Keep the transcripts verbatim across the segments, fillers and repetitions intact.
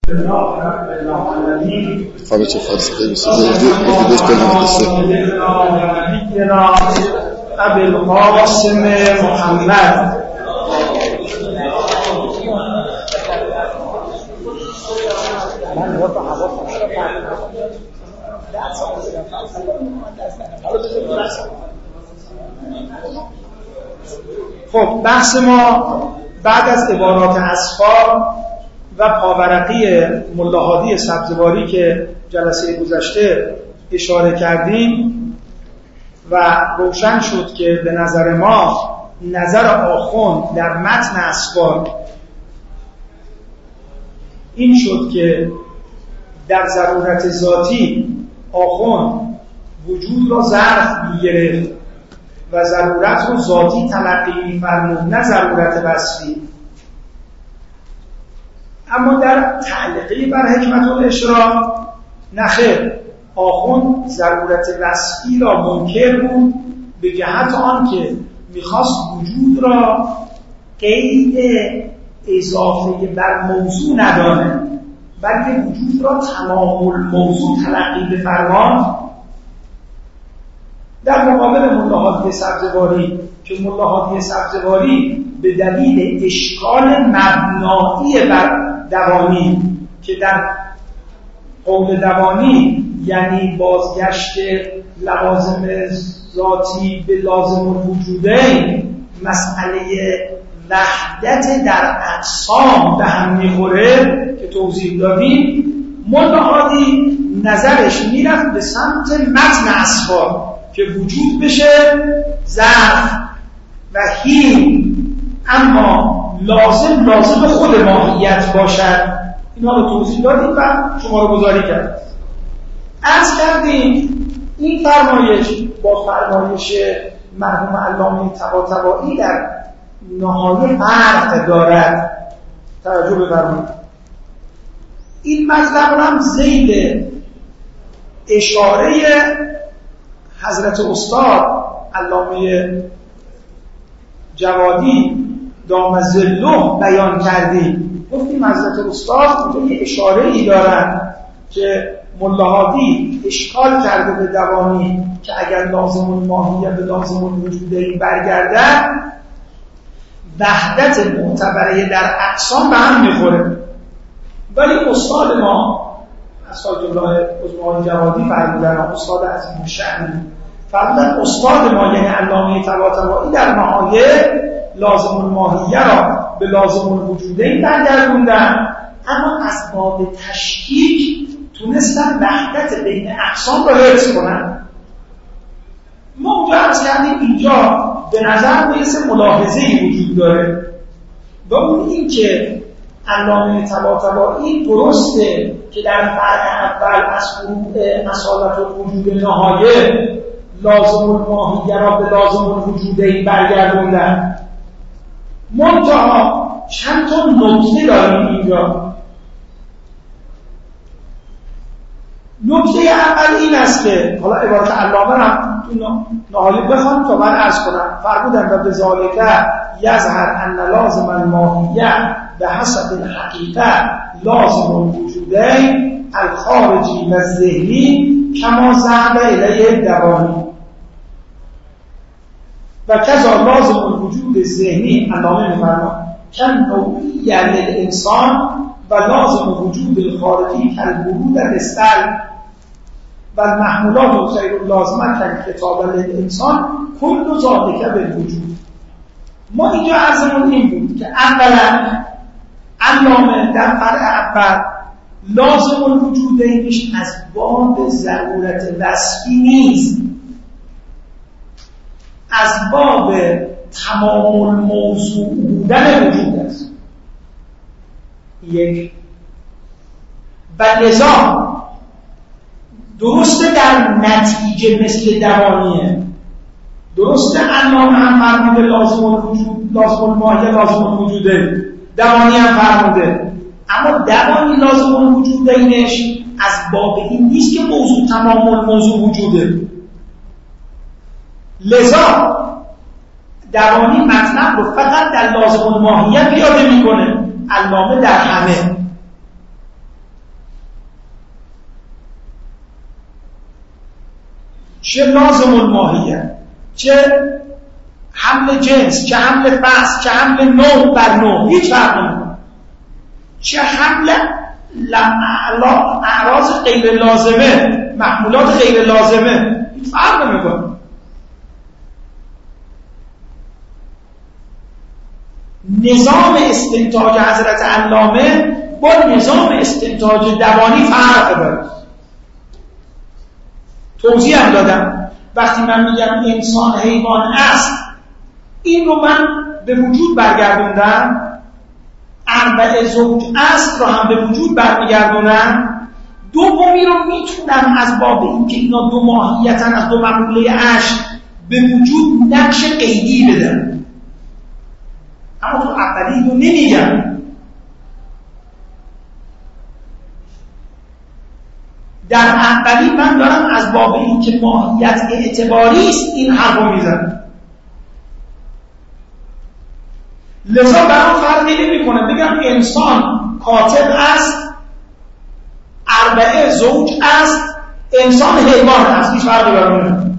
Fala ce față de mi se vede de este la ابي القاسم محمد خب بحث ما بعد از عبارات اصفار و پاورقی ملا هادی سبزواری که جلسه گذشته اشاره کردیم و روشن شد که به نظر ما نظر آخوند در متن اصفار این شد که در ضرورت ذاتی آخوند وجود را ظرف می‌گرفت و ضرورت رو ذاتی تلقی می‌فرمود، نه ضرورت وصفی. اما در تعلیقی بر حکمت الاشراق نخیر، آخوند ضرورت وصفی را منکر بود به جهت آن که میخواست وجود را قید اضافه بر موضوع ندانه، بلکه وجود را تمام الموضوع تلقی بفرمان. در مقابل ملا هادی سبزواری که ملا هادی سبزواری به دلیل اشکال مبنایی بر دوانی که در قول دوانی یعنی بازگشت لوازم ذاتی به لازم الوجودین، مسئله وحدت در اقسام به هم میخوره که توضیح دادیم، ملا هادی نظرش میرفت به سمت متن اصفار که وجود بشه ظرف و هین، اما لازم لازم خود ماهیت باشد. اینا رو توضیح دادیم و شما رو گذاری کردیم. عرض کردیم این فرمایش با فرمایش مرحوم علامه طباطبایی در نهایه فرق دارد. توجه بفرمایید. این مطلب هم ذیل اشاره حضرت استاد علامه جوادی دام ظله بیان کردیم. گفتیم حضرت استاد اونجا یه اشاره ای دارن که ملا هادی اشکال کرده به دوانی که اگر لازم الماهیه به لازم الوجودین برگردن وحدت معتبره در اقسام به هم میخوره. ولی استاد ما استاد الله عثمان جوادی فرمودن، استاد عظیم الشأن فرمودن، استاد ما یعنی علامه طباطبایی در نهایه لازم الماهیه را به لازم الوجودین برگردوندن، اما از باب تشکیک تونستن وحدت بین اقسام را حفظ کنن. ما اونجا عرض کردیم اینجا به نظر میرسه ملاحظه‌ای وجود داره و اون این که علامه طباطبایی درسته که در فرع اول از فروع اصالت الوجود نهایه لازم الماهیه را به لازم الوجودین برگردوندن، منتها چند تا نکته داریم اینجا. نکته اول این است که حالا عبارت علامه را نهایه بخوام تا من عرض کنم. فرمودن و بذالک یظهر ان لازم الماهیه به حسب الحقیقه لازم الوجودین الخارجی و ذهنی کما ذهب الیه دوانی و کذا لازم الوجود ذهنی علامه می‌فرماید کن نوعی للانسان و لازم وجود الخارجی کالورود الاستل و المحمولات غیر اللازمه کالکتاب للانسان کل ذالک بالوجود. ما اینجا عرضمون این بود که اولا علامه در فرع اول لازم الوجودینش از باب ضرورت وصفی نیست، از باب تمام الموضوع بودن وجود است. یک و لذا درسته در نتیجه مثل دوانیه، درسته علامه هم فرموده لازم الوجود لازم الماهیه لازم الوجوده، دوانی هم فرموده، اما دوانی لازم الوجوده اینش از باب این نیست که موضوع تمام الموضوع وجوده. لذا دوانی مطلب رو فقط در لازم الماهیه پیاده میکنه، علامه در همه. چه لازم الماهیت، چه حمل جنس، چه حمل فصل، چه حمل نوع بر نوع، هیچ فرق نمیکنه. چه حمل اعراض غیر لازمه، محمولات غیر لازمه، هیچ فرق نمیکنه. نظام استنتاج حضرت علامه با نظام استنتاج دوانی فرق داره. توضیح هم دادم. وقتی من میگم انسان حیوان است، این رو من به وجود برگردوندم، اربع زوج است رو هم به وجود برمیگردونم. دومی رو میتونم از باب اینکه اینا دو ماهیتن، از دو مقوله عشق به وجود نقش قیدی بدم، اما تو اولی رو نمیگم. در اولی من دارم از باب اینکه ماهیت اعتباری است این حرف رو میزنم. لذا برام فرقی نمی کنه بگم انسان کاتب است، اربعه زوج است، انسان حیوان است، هیچ فرقی برام نمی.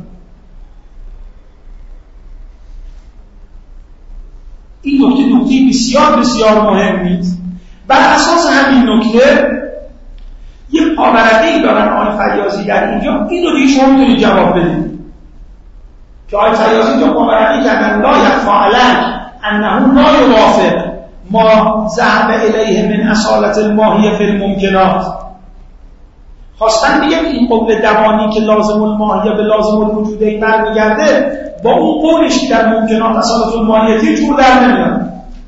این نکته نکته بسیار بسیار مهمی است. بر اساس همین نکته یک پاورقی دارن آقای فیاضی در اینجا، این رو دیگه شما میتونید جواب بدید که آقای فیاضی اینجا پاورقی کردن لا یخفی علیک انه لا یوافق ما ذهب الیه من اصالت الماهیه فی الممکنات. خواستن بگم این قول دوانی که لازم الماهیه به لازم الوجوده برمیگرده با اون قولش که در ممکنات اصالت الماهیه جور در نمیاد.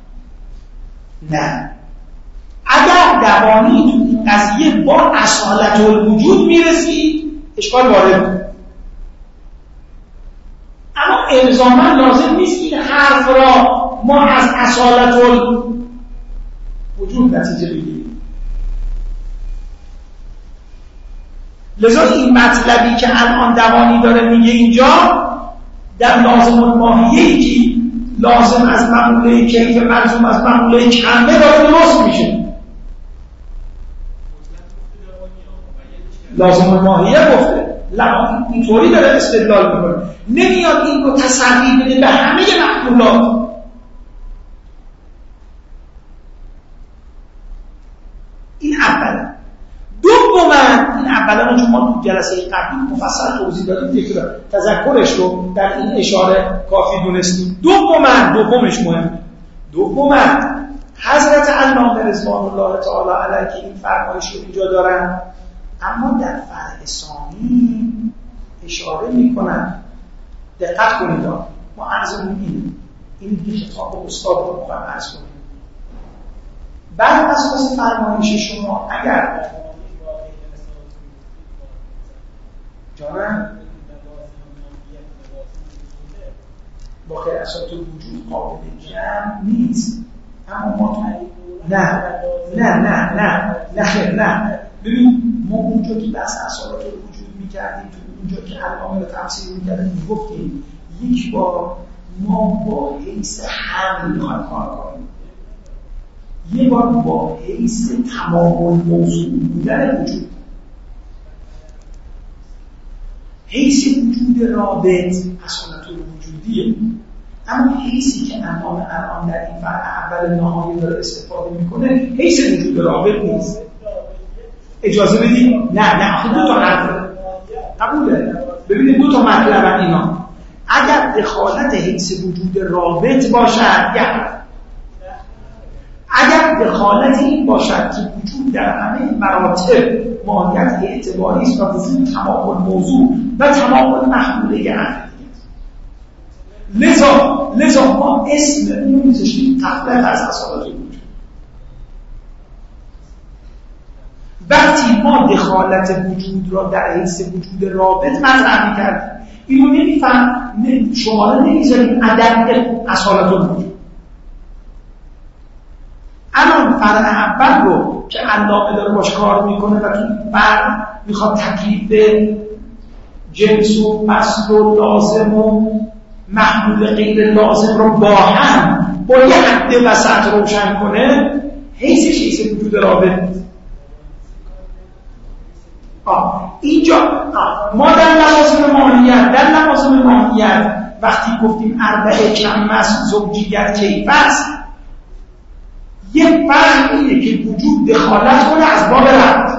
نه، اگر دوانی تو این قضیه با اصالت الوجود میرسید اشکال وارد، اما الزاما لازم نیست این حرف را ما از اصالت الوجود نتیجه بگیریم. لذا این مطلبی که الان دوانی داره میگه اینجا در لازم الماهیه‌ای که لازم از معموله کیف ملزوم از معموله کمه داره درست میشه. لازم الماهیه گفته لما اینطوری داره استدلال میکنه، نمیاد این رو تسری بده به همه محمولات. این اولا. دوما این اولا رو چون ما تو جلسه قبلی مفصل توضیح دادیم یک تذکرش رو در این اشاره کافی دونستیم. دوما دومش مهمه. دوما حضرت علامه رضوان الله تعالی علیه که این فرمایش رو اینجا دارن، اما در فرع ثانی اشاره میکنن. دقت کنید، ما عرضمون اینه، این دیگه خطاب استاد رو میخوایم عرض کنیم. بر اساس فرمایش شما اگر جانم با خیر اساس وجود قابل جمع نیست، اما ما نه نه نه نه نه نه ببین ما اونجا که بحث اصالات رو وجود میکردیم، تو اونجا که علامه رو تفسیر میکردیم میگفتیم یک بار ما با حیث حمل میخوایم کار کنیم، یه بار با حیث تمام موضوع بودن وجود، حیث وجود رابط اصالات الوجودیه. اما حیثی که امام الان در این فرع اول نهایی داره استفاده میکنه حیث وجود رابط نیست. اجازه بدید؟ نه نه آخه دو تا حرف قبوله. ببینید دو تا مطلب اینا. اگر دخالت حیث وجود رابط باشد یک، اگر دخالت این باشد که وجود در همه مراتب ماهیت اعتباری است و وجود تمام موضوع و تمام محموله عقلی، لذا لذا ما اسم اون میذاشتیم تفلت از اصالات وجود. وقتی ما دخالت وجود را در حیث وجود رابط مطرح می‌کردیم، اینو نمی‌فهم شماره نمی‌ذاریم عدم اصالت الوجود. الان فرع اول رو که علامه داره باش کار میکنه و تو فرع میخواد تکلیف به جنس و اصل و لازم و محمول غیر لازم رو با هم با یه حد وسط روشن کنه، حیثش حیث وجود رابط. آه اینجا ما در لوازم ماهیت در لوازم ماهیت وقتی گفتیم اربعه کم است زوجیت کیف است، یک فرق اینه که وجود دخالت کنه از باب رد.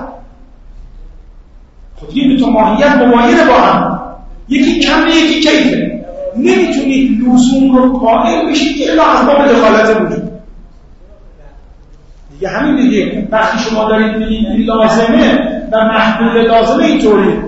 خب این دو تا ماهیت مباینه با هم، یکی کمه یکی کیفه، نمیتونید لزوم رو قائل بشید الا از باب دخالت وجود دیگه. همین دیگه وقتی شما دارید میگید این لازمه و محدود لازمه اینطوری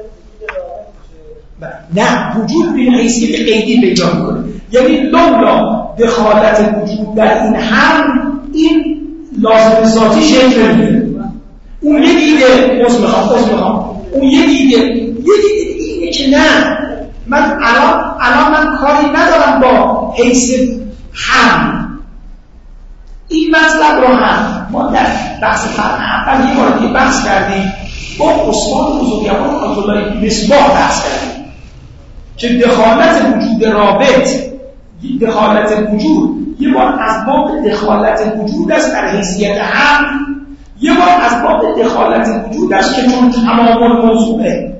نه، وجود به حیثیت قیدی پیدا میکنه. یعنی لولا دخالت وجود در این هم این لازم ذاتی شکل نمیگیره. اون یه دیده عذر میخوام عذر میخوام اون یه دیده یه دیده اینه که نه، من الان الان من کاری ندارم با حیث هم. این مطلب رو هم ما در بحث فرق اول یه بار دیگه بحث کردیم، با عثمان بزرگوار آیت‌الله مصباح بحث کردیم که دخالت وجود رابط، دخالت وجود یه بار از باب دخالت وجود است در حیثیت هم، یه بار از باب دخالت وجود است که چون تمام الموضوعه.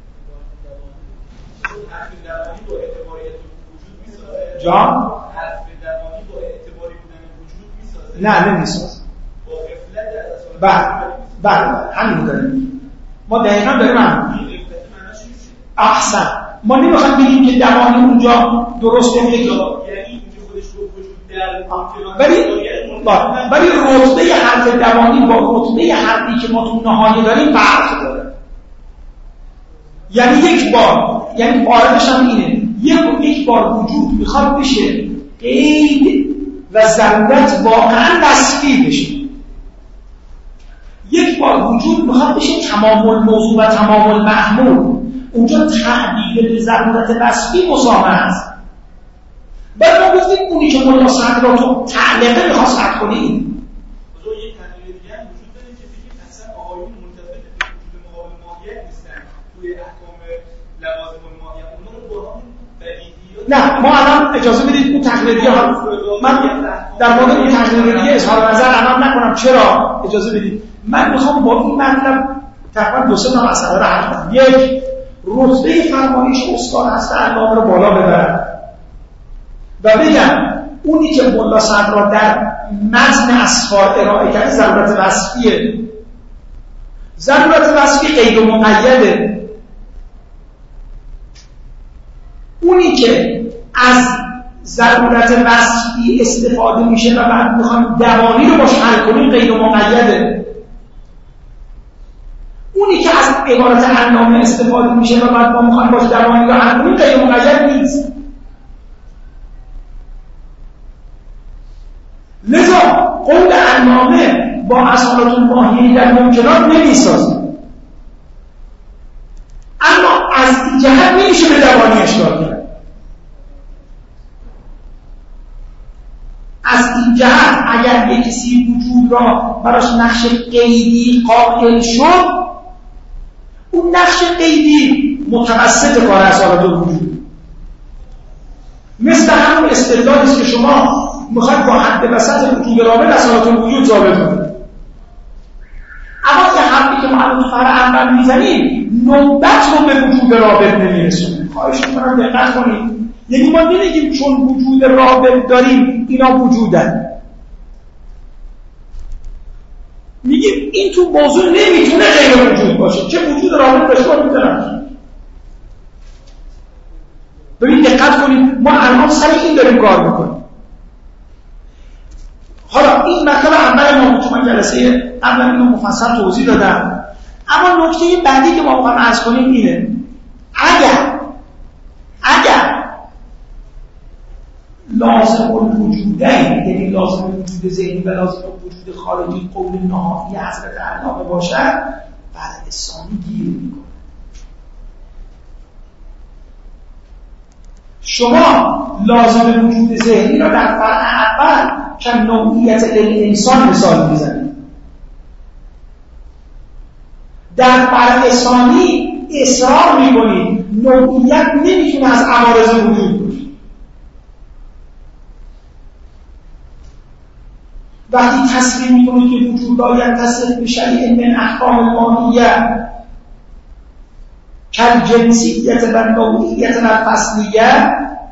جان؟ نه نمیساز. بله بله همین داریم ما دقیقا داریم هم احسن. ما نمیخوایم بگیم که دوانی اونجا درست نمیگه ولی ولی رتبه حرف دوانی با رتبه حرفی که ما تو نهایی داریم فرق داره. یعنی یک بار، یعنی عارضش هم اینه، یک یک بار وجود میخواد بشه قید و ضرورت واقعا وصفی بشه، یک بار وجود میخواد بشه تمام الموضوع و تمام المحمول. اونجا تعبیر به ضرورت وصفی مسامحه است. بعد ما گفتیم اونی که ملا صدر را تو تعلیقه میخواست رد کنیم. بزرگ یک تعلیقه دیگه هم وجود داره که بگیم اصلا آقایون منتفع به وجود مقابل ماهیت نیستن توی احکام لوازم الماهیت، اونا رو برهان بدیهیات. نه ما الان اجازه بدید اون تقلیدیه ها، من در مورد این تقلیدیه اظهار نظر الان نکنم. چرا؟ اجازه بدید من میخوام با این مطلب تقریبا دو سه تا مسئله رو حل کنم. یک، رتبه فرمایش استاد هست علامه رو بالا ببرم و بگم اونی که ملا صدر در متن اسفار ارائه کرده ضرورت وصفیه. ضرورت وصفی قید و مقیده. اونی که از ضرورت وصفی استفاده میشه و بعد میخوام دوانی رو باش حل کنیم قید و مقیده. اونی که از عبارت علامه استفاده میشه و بعد ما میخوام باش دوانی رو حل کنیم قید و مقید نیست. لذا قول علامه با اصالت الماهیه در ممکنات نمیسازه، اما از این جهت نمیشه به دوانی اشکال کرد. از این جهت اگر یک کسی وجود را براش نقش قیدی قائل شد، اون نقش قیدی متوسط کار اصالت الوجود، مثل همون استدلالی است که شما میخواید با حد وسط وجود رابط اصالت الوجود ثابت کنید. اما یه حرفی که ما الان تو فرع اول میزنیم نوبت رو به وجود رابط نمیرسونه. خواهش میکنم دقت کنید. یعنی ما نمیگیم چون وجود رابط داریم اینا وجودن، میگیم این تو موضوع نمیتونه غیر وجود باشه، چه وجود رابط باشه باید میتونه. ببین دقت کنید ما الان سر این داریم کار میکنیم. حالا این مطلب اول ما تو من جلسه اول اینو مفصل توضیح دادم، اما نکته بعدی که ما میخوایم عرض کنیم اینه، اگر اگر لازم الوجودین، یعنی لازم وجود ذهنی و لازم وجود خارجی قول نهایی حضرت علامه باشد، فرع ثانی گیر میکنه. شما لازم وجود ذهنی را در فرع اول که نوعیت الانسان مثال میزنید، در فرع ثانی اصرار میکنید نوعیت نمیتونه از عوارض وجود باشه. وقتی تصریح میکنید که وجود باید تصریح به شریع من احکام الماهیه، کالجنسیت و نوعیت و فصلیت،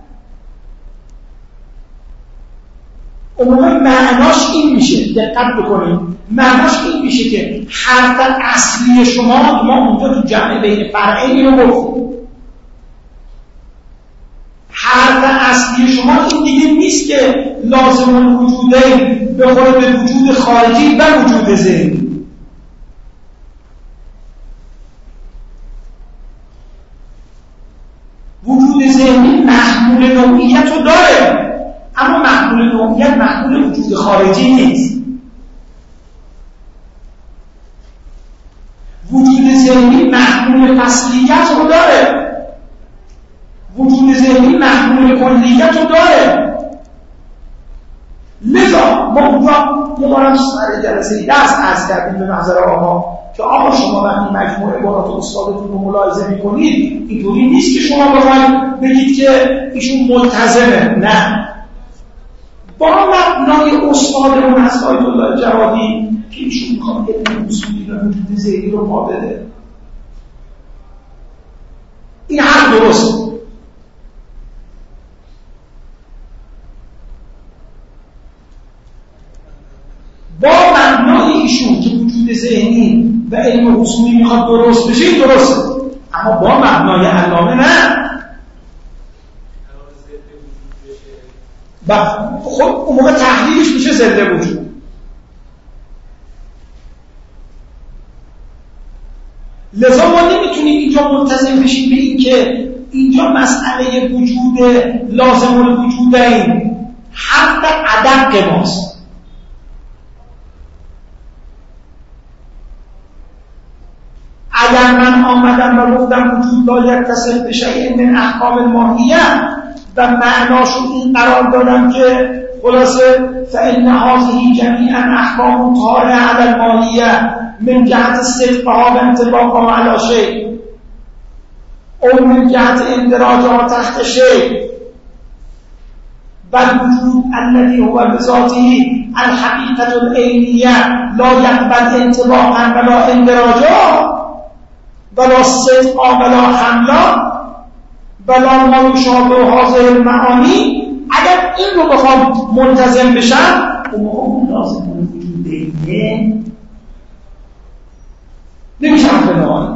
عموما معناش این میشه، دقت بکنید، معناش این میشه که حرف اصلی شما، ما اونجا تو جمع بین فرعین رو گفتیم، حرف اصلی شما این دیگه نیست که لازم الوجودین بخوره به وجود خارجی و وجود ذهنی. وجود ذهنی محمول نوعیت رو داره، اما محمول نوعیت محمول وجود خارجی نیست. وجود ذهنی محمول فصلیت رو داره، وجود ذهنی محمول کلیت رو داره. لذا ما اونجا یه بارم سر جلسه درس عرض کردیم به محضر آقا که آقا شما وقتی مجموعه عبارات استادتون رو ملاحظه میکنید اینطوری نیست که شما بخواید بگید که ایشون ملتزمه، نه، با مبنای استادمون از آیت الله جوادی که ایشون میخواد علم اصولی و وجود ذهنی رو ما بده، این حرف درسته. با مبنای ایشون که وجود ذهنی و علم اصولی میخواد درست بشه، این درسته، اما با مبنای علامه نه. و خب اون موقع تحلیلش میشه زنده وجود. لذا ما نمیتونیم اینجا ملتزم بشیم به این که اینجا مسئله وجود لازم الوجودین حق ادب ماست. اگر من آمدم و گفتم وجود لا یتصل بشیء من احکام الماهیه و معناشون این قرار دادم که خلاصه فإن هذه جمیعا احکام طارئه علی الماهیه من جهت صدقها و انطباقها علی شیء او من جهت اندراجها تحت شیء بل وجود الذي هو بذاته الحقیقة العینیه لا یقبل انطباقا ولا اندراجا ولا صدقا ولا حملا ولا ما یشابه هذه المعانی. اگر این رو بخوام ملتزم بشم اون موقع لازم وجود دیگه نمیشم به نوعی.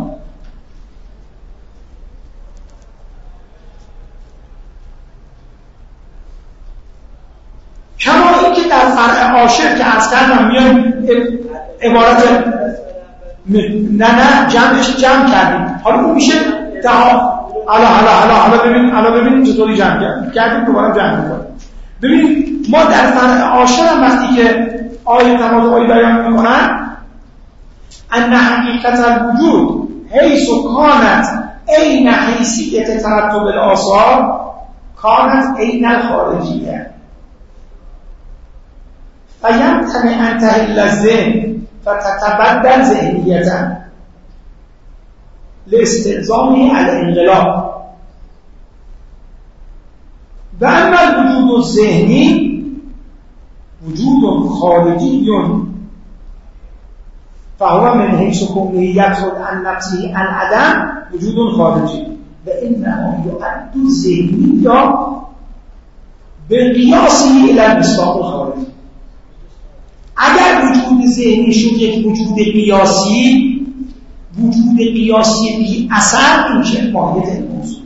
کما این که در فرع عاشر که از کردم میان عبارت نه نه جمعش جمع کردیم، حالا اون میشه دها. حالا حالا حالا حالا ببین حالا ببین چطوری جمع کردیم کردیم دوباره جمع می‌کنیم. ببین ما در فرع عاشر هم وقتی که آیه تماضی بیان می‌کنن ان حقیقت الوجود حیث کانت عین حیثیت ترتب الاثار کانت عین الخارجیه فیمتنع ان تحل الذهن فتتبدل ذهنیتا لاستلزامه الانقلاب و اما الوجود الذهنی وجود خارجی فهو من حیث کونیت عن نفسه عن عدم وجود خارجی و انما یعد ذهنی یا به قیاسه الی المصداق الخارجی. اگر وجود ذهنی شد یک وجود قیاسی، وجود قیاسی بی اثر میشه ماهیت الموضوع.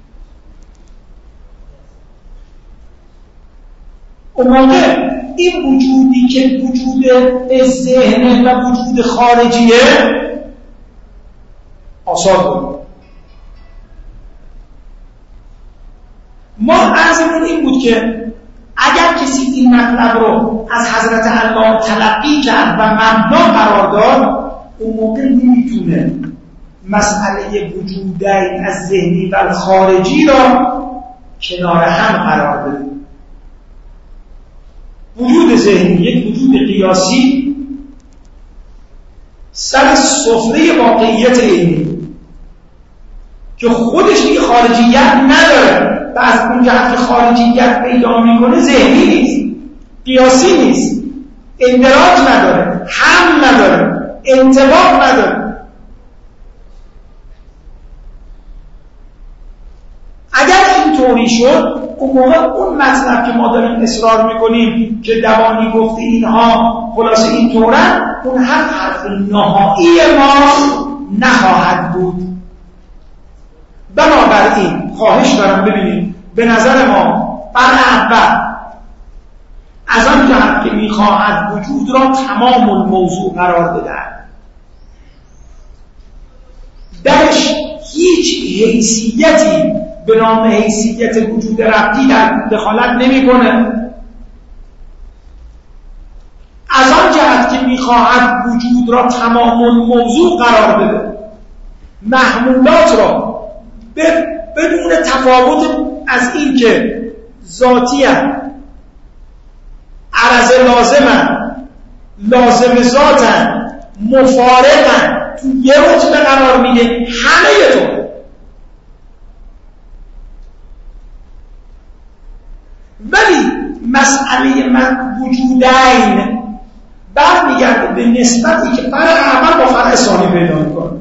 اون موقع این وجودی که وجود ذهن و وجود خارجیه آثار بود. ما عرضمون این بود که اگر کسی این مطلب رو از حضرت الله تلقی کرد و مبنا قرار داد، اون موقع نمیتونه مسئله وجودین از ذهنی و خارجی را کنار هم قرار بده. وجود ذهنی یک وجود قیاسی سر سفره واقعیت علمی که خودش دیگه خارجیت نداره و از اون جهت که خارجیت پیدا میکنه ذهنی نیست، قیاسی نیست، اندراج نداره، هم نداره، انطباق نداره. میشد، اون موقع اون مطلب که ما داریم اصرار میکنیم که دوانی گفته اینها خلاصه این طورن، اون هم حرف نهایی ما نخواهد بود. بنابراین خواهش دارم ببینیم به نظر ما بر اول از آن جهت که میخواهد وجود را تمام الموضوع قرار بدهد، درش هیچ حیثیتی به نام حیثیت وجود ربطی در دخالت نمی کنه. از آن جهت که میخواهد وجود را تمام الموضوع قرار بده، محمولات را بدون تفاوت از این که ذاتی هستند، عرض لازمن، لازم ذاتن، مفارقن، تو یه رتبه قرار میده، همه تو. ولی مسئله من وجودین برمیگرده به نسبتی که فرع اول با فرع ثانی پیدا میکنه.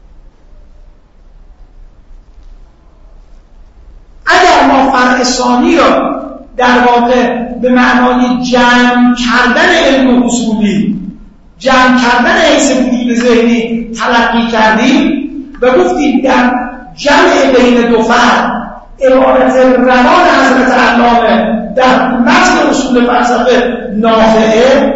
اگر ما فرع ثانی را در واقع به معنای جمع کردن علم اصولی، جمع کردن حیث وجود ذهنی تلقی کردیم و گفتیم در جمع بین دو فرد عبارت روان حضرت علامه در متن اصول فلسفه نافعه،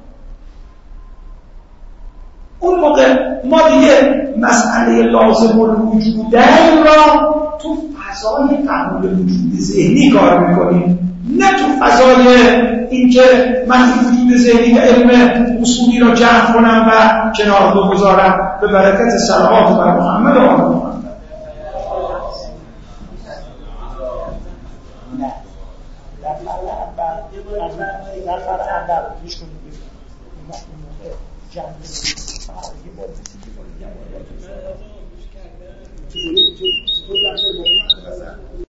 اون موقع ما دیگه مسئله لازم الوجودین را تو فضای قبول وجود ذهنی کار میکنیم، نه تو فضای اینکه من این وجود ذهنی و علم اصولی را جمع کنم و کنار بگذارم به برکت صلوات بر محمد و آل محمد. نه در فرع اول در فرع اول گوش کنید جمع